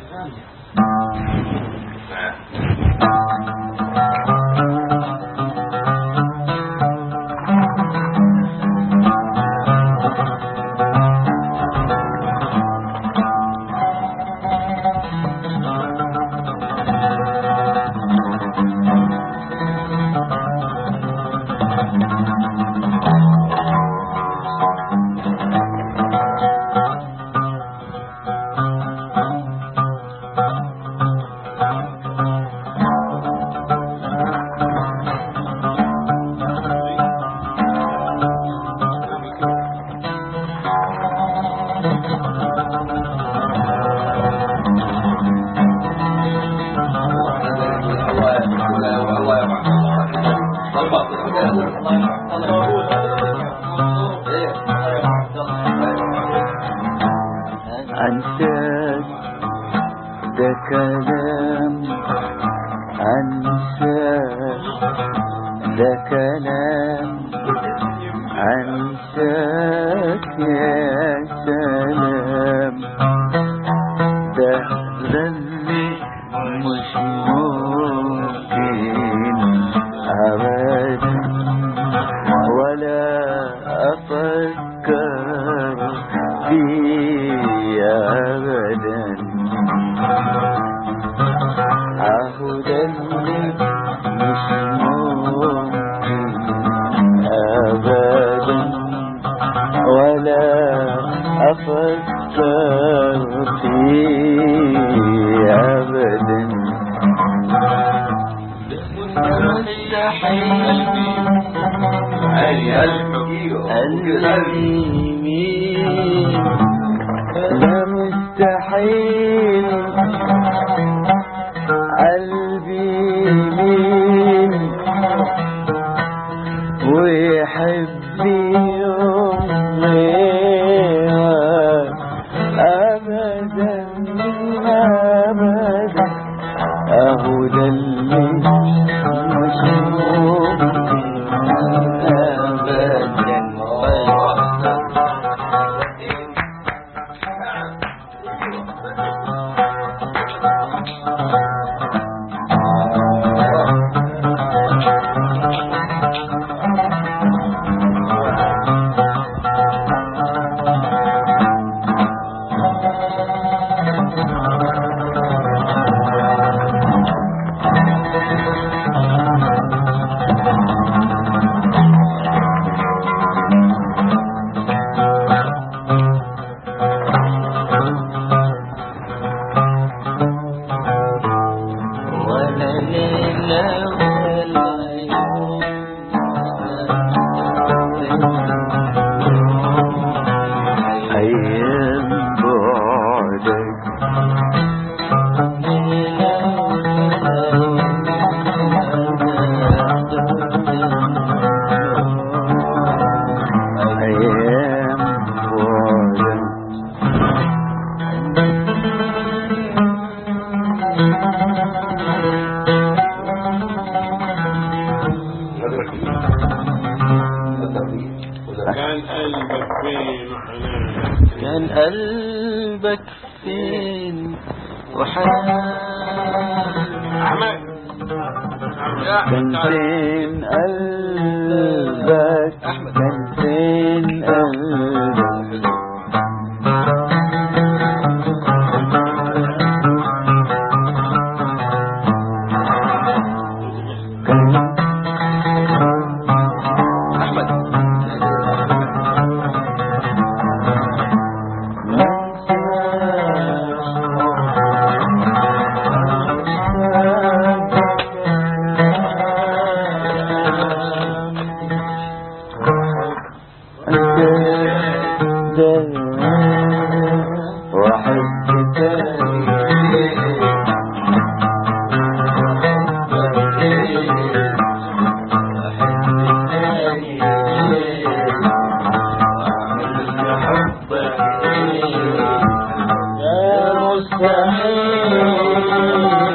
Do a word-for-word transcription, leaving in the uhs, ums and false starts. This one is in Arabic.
أنساك ده كلام، أنساك ده كلام، أنساك يا سلام، ده ذنبي مش ممكن أبدا ولا أفكر فيه أبدا. أهو ده اللي مش ممكن أبدا ولا أفكر فيه أبدا. مستحيل قلبي مين، ده مستحيل قلبي مين ويحبني يوم غيرك أبدا أبدا. أهو ده اللي مش ممكن أبدا. أيام بعدك أيام بعدك كان قلبك فين وحنان أحمد كان فين قلبك كان فين قلبك مستحيل